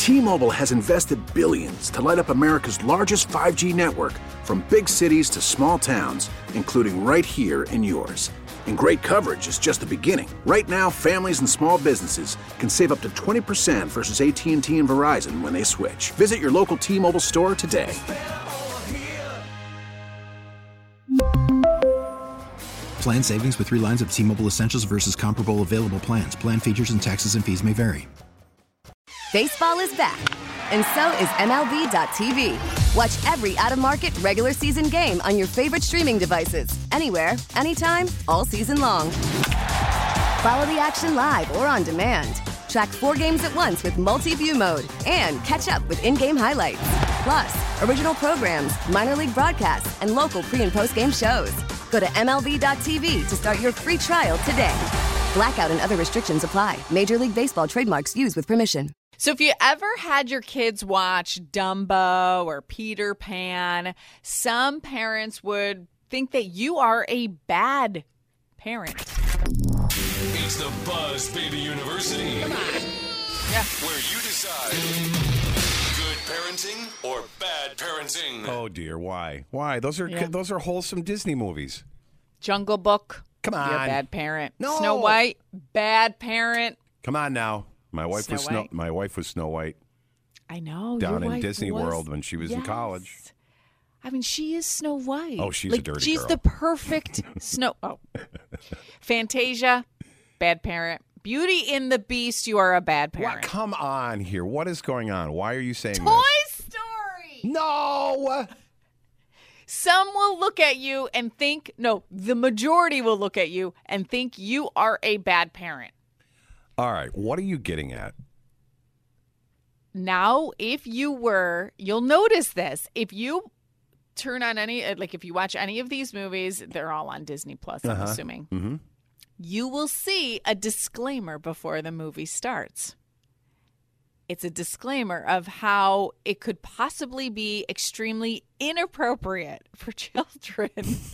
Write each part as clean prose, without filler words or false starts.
T-Mobile has invested billions to light up America's largest 5G network, from big cities to small towns, including right here in yours. And great coverage is just the beginning. Right now, families and small businesses can save up to 20% versus AT&T and Verizon when they switch. Visit your local T-Mobile store today. Plan savings with 3 lines of T-Mobile Essentials versus comparable available plans. Plan features and taxes and fees may vary. Baseball is back, and so is MLB.tv. Watch every out-of-market regular season game on your favorite streaming devices, anywhere, anytime, all season long. Follow the action live or on demand. Track 4 games at once with multi-view mode and catch up with in-game highlights. Plus, original programs, minor league broadcasts, and local pre- and post-game shows. Go to MLB.tv to start your free trial today. Blackout and other restrictions apply. Major League Baseball trademarks used with permission. So if you ever had your kids watch Dumbo or Peter Pan, some parents would think that you are a bad parent. It's the Buzz Baby University. Come on. Yeah. Where you decide good parenting or bad parenting. Oh dear, why? Why? Those are wholesome Disney movies. Jungle Book. Come on. You're a bad parent. No. Snow White. Bad parent. Come on now. My wife was Snow White. I know. Down your in wife Disney was, World when she was in college. I mean, she is Snow White. Oh, she's a dirty She's girl. the perfect Snow. Oh. Fantasia, bad parent. Beauty and the Beast, you are a bad parent. What? Come on here. What is going on? Why are you saying Toy this? Story. No. Some will look at you and think, no, the majority will look at you and think you are a bad parent. All right. What are you getting at? Now, if you were, you'll notice this. If you turn on if you watch any of these movies, they're all on Disney Plus, I'm assuming. Mm-hmm. You will see a disclaimer before the movie starts. It's a disclaimer of how it could possibly be extremely inappropriate for children.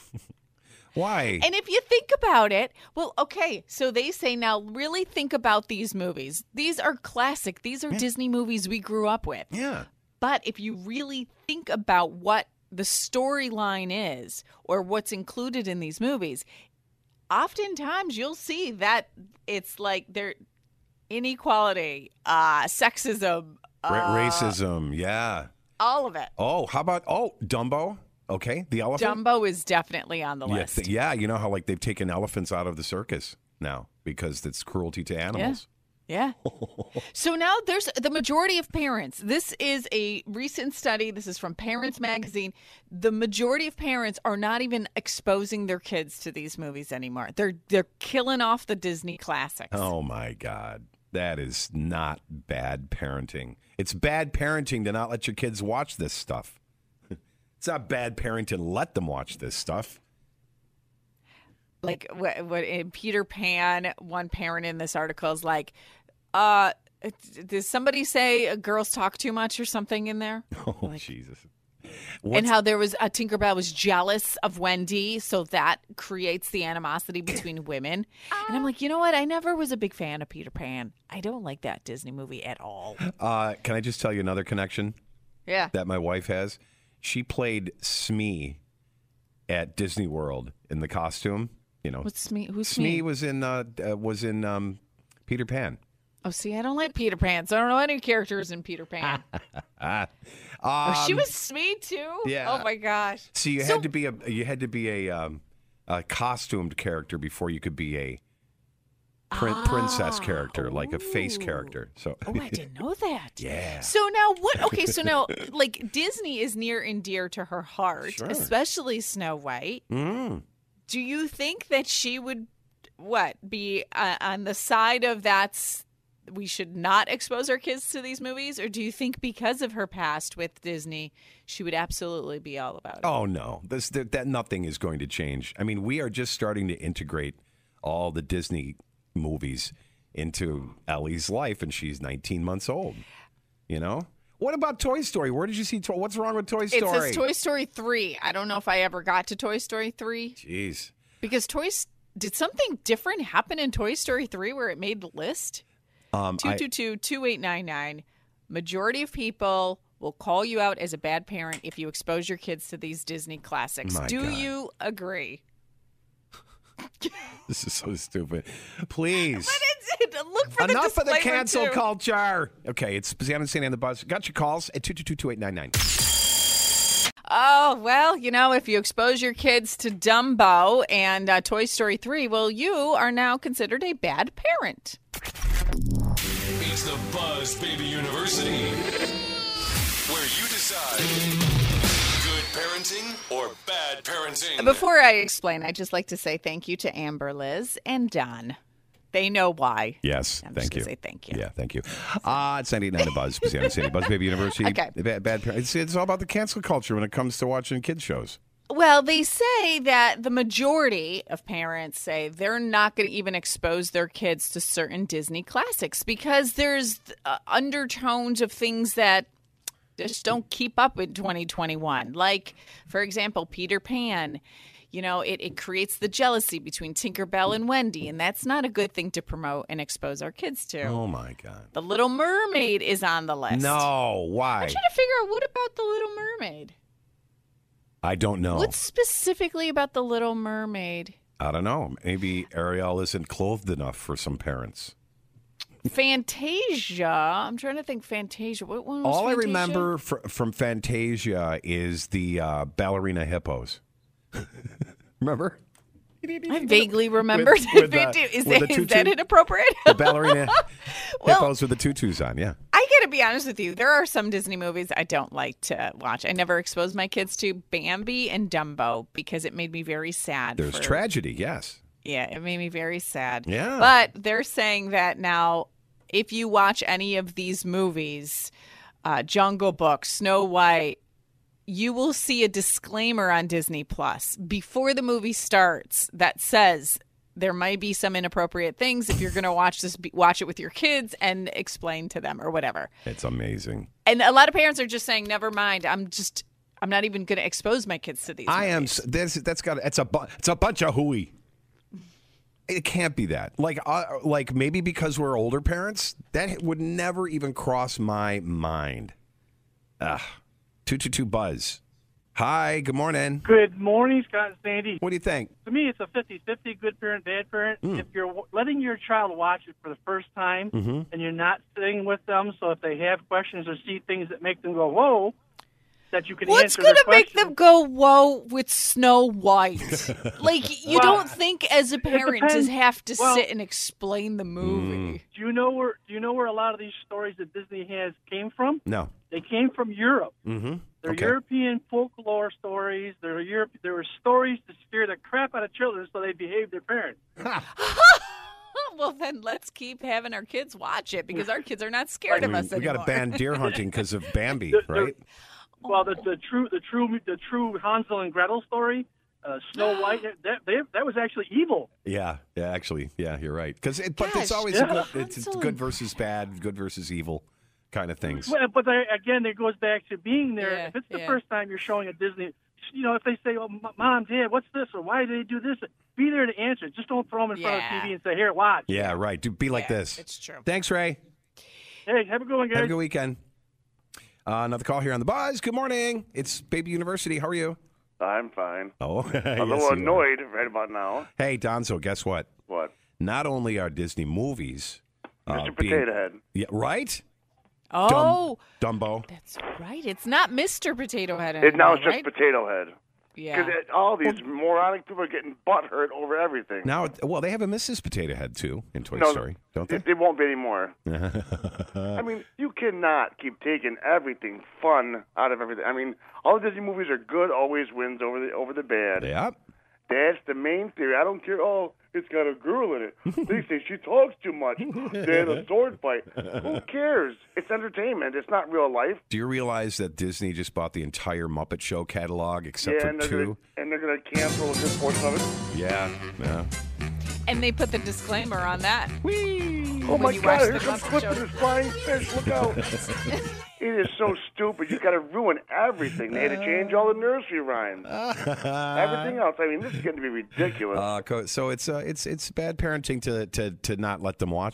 Why? And if you think about it, well, okay, so they say now really think about these movies. These are classic. These are Disney movies we grew up with. Yeah. But if you really think about what the storyline is or what's included in these movies, oftentimes you'll see that it's like they're inequality, sexism, racism, yeah. all of it. Oh, how about Dumbo? Okay, the elephant. Dumbo is definitely on the list. Yeah, you know how they've taken elephants out of the circus now because it's cruelty to animals. Yeah. So now there's the majority of parents. This is a recent study. This is from Parents Magazine. The majority of parents are not even exposing their kids to these movies anymore. They're killing off the Disney classics. Oh my God. That is not bad parenting. It's bad parenting to not let your kids watch this stuff. It's not bad parenting to let them watch this stuff. Like what in Peter Pan, one parent in this article is like, does somebody say girls talk too much or something in there? Oh, Jesus. And how there was Tinkerbell was jealous of Wendy, so that creates the animosity between women. And I'm like, you know what? I never was a big fan of Peter Pan. I don't like that Disney movie at all. Can I just tell you another connection? Yeah. That my wife has? She played Smee at Disney World in the costume. You know, what's Smee? Who's Smee? Smee was in Peter Pan. Oh, see, I don't like Peter Pan, so I don't know any characters in Peter Pan. She was Smee too. Yeah. Oh my gosh. See, you had to be a costumed character before you could be a princess character, like a face character. So. Oh, I didn't know that. Yeah. So now what? Okay, so now like Disney is near and dear to her heart, Sure. especially Snow White. Mm. Do you think that she would be on the side of we should not expose our kids to these movies, or do you think because of her past with Disney, she would absolutely be all about it? Oh no, that nothing is going to change. I mean, we are just starting to integrate all the Disney movies into Ellie's life, and she's 19 months old. You know. What about Toy Story? Where did you see what's wrong with Toy Story? It says Toy Story 3. I don't know if I ever got to Toy Story 3. Jeez. Because did something different happen in Toy Story 3 where it made the list? 222-2899. majority of people will call you out as a bad parent if you expose your kids to these Disney classics. My Do God. you agree? This is so stupid. Please. Look for Enough the of the disclaimer, cancel too. culture. Okay, it's Baziano and Sandy on the buzz. Got your calls at 222-2899. Oh, well, if you expose your kids to Dumbo and Toy Story 3, well, you are now considered a bad parent. It's the Buzz Baby University, where you decide good parenting or bad parenting. Before I explain, I'd just like to say thank you to Amber, Liz, and Don. They know why. Yes, I'm thank just you. gonna say thank you. Yeah, thank you. It's 98.9 The Buzz. Baziano and Sandy, Buzz Baby University. Okay. Bad parents. It's all about the cancel culture when it comes to watching kids shows. Well, they say that the majority of parents say they're not going to even expose their kids to certain Disney classics because there's undertones of things that just don't keep up in 2021. Like, for example, Peter Pan. It creates the jealousy between Tinkerbell and Wendy, and that's not a good thing to promote and expose our kids to. Oh, my God. The Little Mermaid is on the list. No, why? I'm trying to figure out, what about The Little Mermaid? I don't know. What specifically about The Little Mermaid? I don't know. Maybe Ariel isn't clothed enough for some parents. Fantasia. I'm trying to think. Fantasia. What one was All Fantasia? I remember from Fantasia is the ballerina hippos. Remember? I vaguely remembered. With, Is with the that tutu- inappropriate? The ballerina Well, hippos with the tutus on, yeah. I got to be honest with you. There are some Disney movies I don't like to watch. I never exposed my kids to Bambi and Dumbo because it made me very sad. There's tragedy, yes. Yeah, it made me very sad. Yeah. But they're saying that now, if you watch any of these movies, Jungle Book, Snow White, you will see a disclaimer on Disney Plus before the movie starts that says there might be some inappropriate things. If you're going to watch this, watch it with your kids and explain to them or whatever. It's amazing. And a lot of parents are just saying, never mind. I'm not even going to expose my kids to these. I am. movies. It's a bunch of hooey. It can't be that. Like maybe because we're older parents, that would never even cross my mind. 222 Buzz. Hi, good morning. Good morning, Scott and Sandy. What do you think? To me, it's a 50-50, good parent, bad parent. If you're letting your child watch it for the first time and you're not sitting with them, so if they have questions or see things that make them go, whoa, that you can What's answer going their to make questions. them go, whoa, with Snow White? Like, you don't think as a parent to depends. have to Well- sit and explain the movie. Do you know where a lot of these stories that Disney has came from? No. They came from Europe. Mm-hmm. They're Okay. European folklore stories. There were stories to scare the crap out of children so they behave their parents. Well, then let's keep having our kids watch it because our kids are not scared of us We anymore. got to ban deer hunting because of Bambi, The- right? Well, the true Hansel and Gretel story, Snow White, that was actually evil. Yeah, actually, yeah, you're right. But it's Gosh, always yeah. it's Hansel good and- versus bad, good versus evil kind of things. Well, but again, it goes back to being there. Yeah, If it's the yeah. first time you're showing a Disney, if they say, "Oh, Mom, Dad, what's this?" or "Why do they do this?" Be there to answer. Just don't throw them in front of Yeah. TV and say, "Here, watch." Yeah, right. Be like Yeah, this. it's true. Thanks, Ray. Hey, have a good one, guys. Have a good weekend. Another call here on the Buzz. Good morning. It's Baby University. How are you? I'm fine. Oh, I'm a yes, little you are. annoyed right about now. Hey, Donzo, guess what? What? Not only are Disney movies, Mr. being- Potato Head. yeah, right? Oh, Dumbo. that's right. It's not Mr. Potato Head It anymore, now it's just right? Potato Head. Yeah. Because all these moronic people are getting butthurt over everything. Now, well, they have a Mrs. Potato Head too in Toy No, Story, don't they? It won't be anymore. I mean, you cannot keep taking everything fun out of everything. I mean, all the Disney movies are good, always wins over the bad. Yeah. That's the main theory. I don't care. Oh, it's got a girl in it. They say she talks too much. They had a sword fight. Who cares? It's entertainment. It's not real life. Do you realize that Disney just bought the entire Muppet Show catalog except and for two? they're gonna cancel a good portion of it. Yeah. And they put the disclaimer on that. Oh When my you God! watch Here the comes Muppet Cliff Show. with his flying fish. Look out! It is so stupid. You got to ruin everything. They had to change all the nursery rhymes. Everything else. I mean, this is getting to be ridiculous. So it's bad parenting to not let them watch it.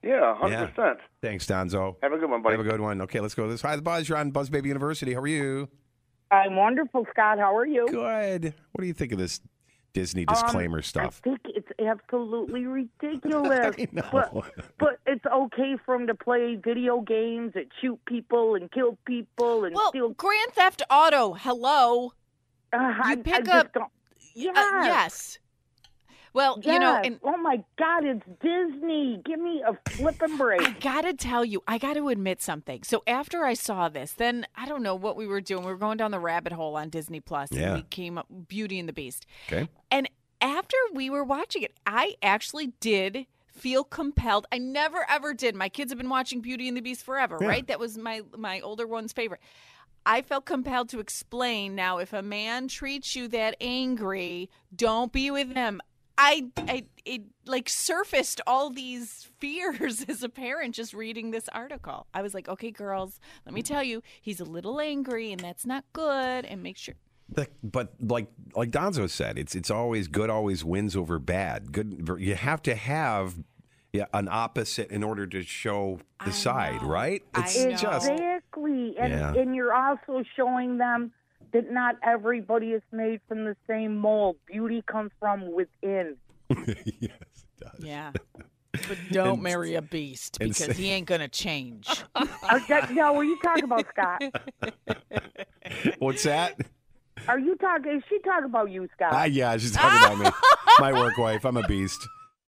Yeah, 100%. Thanks, Donzo. Have a good one, buddy. Have a good one. Okay, let's go with this. Hi, the Buzz. You're on Buzz Baby University. How are you? I'm wonderful, Scott. How are you? Good. What do you think of this Disney disclaimer stuff? I think it's absolutely ridiculous. I know. But it's okay for them to play video games that shoot people and kill people and steal. Grand Theft Auto. Hello. You pick up. Yes. Well, yes. you know, and oh my God, it's Disney. Give me a flippin' break. I gotta tell you, I gotta admit something. So after I saw this, then I don't know what we were doing. We were going down the rabbit hole on Disney Plus, and we came up Beauty and the Beast. Okay. And after we were watching it, I actually did feel compelled. I never ever did. My kids have been watching Beauty and the Beast forever, right? That was my older one's favorite. I felt compelled to explain now, if a man treats you that angry, don't be with him. It like surfaced all these fears as a parent just reading this article. I was like, okay, girls, let me tell you, he's a little angry and that's not good, and make sure. But like Donzo said, it's always good always wins over bad. Good, you have to have an opposite in order to show the side, right? It's just exactly, and you're also showing them that not everybody is made from the same mold. Beauty comes from within. Yes, it does. Yeah. But don't marry a beast because he ain't going to change. No, were you talking about Scott? What's that? Is she talking about you, Scott? Yeah, she's talking about me. My work wife. I'm a beast.